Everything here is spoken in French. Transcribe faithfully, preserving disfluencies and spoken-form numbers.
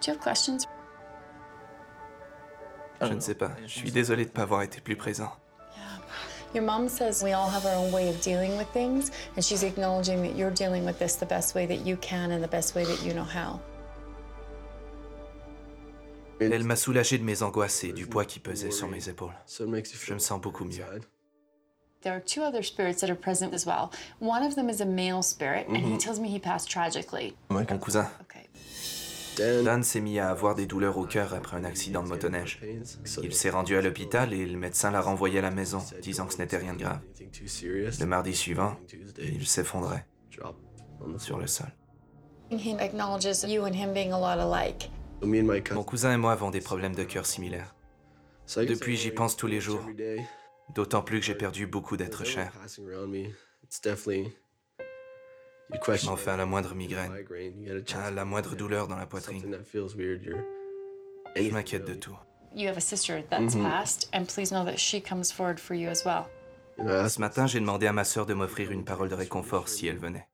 Do you have questions? Je ne sais pas. Je suis désolé de ne pas avoir été plus présent. Your mom says we all have our own way of dealing with things, and she's acknowledging that you're dealing with this the best way that you can and the best way that you know how. Elle m'a soulagé de mes angoisses et du poids qui pesait sur mes épaules. Je me sens beaucoup mieux. There are two other spirits that are present as well. One of them is a male spirit, and he tells me he passed tragically. Mon cousin, Okay. Dan s'est mis à avoir des douleurs au cœur après un accident de motoneige. Il s'est rendu à l'hôpital et le médecin l'a renvoyé à la maison, disant que ce n'était rien de grave. Le mardi suivant, il s'effondrait sur le sol. He acknowledges you and him being a lot alike. Mon cousin et moi avons des problèmes de cœur similaires. Depuis, j'y pense tous les jours. D'autant plus que j'ai perdu beaucoup d'êtres chers. Je m'en fais à la moindre migraine, à la moindre douleur dans la poitrine. Je m'inquiète de tout. You have a sister that's passed, and please know that she comes forward for you as well. Ce matin, j'ai demandé à ma sœur de m'offrir une parole de réconfort si elle venait.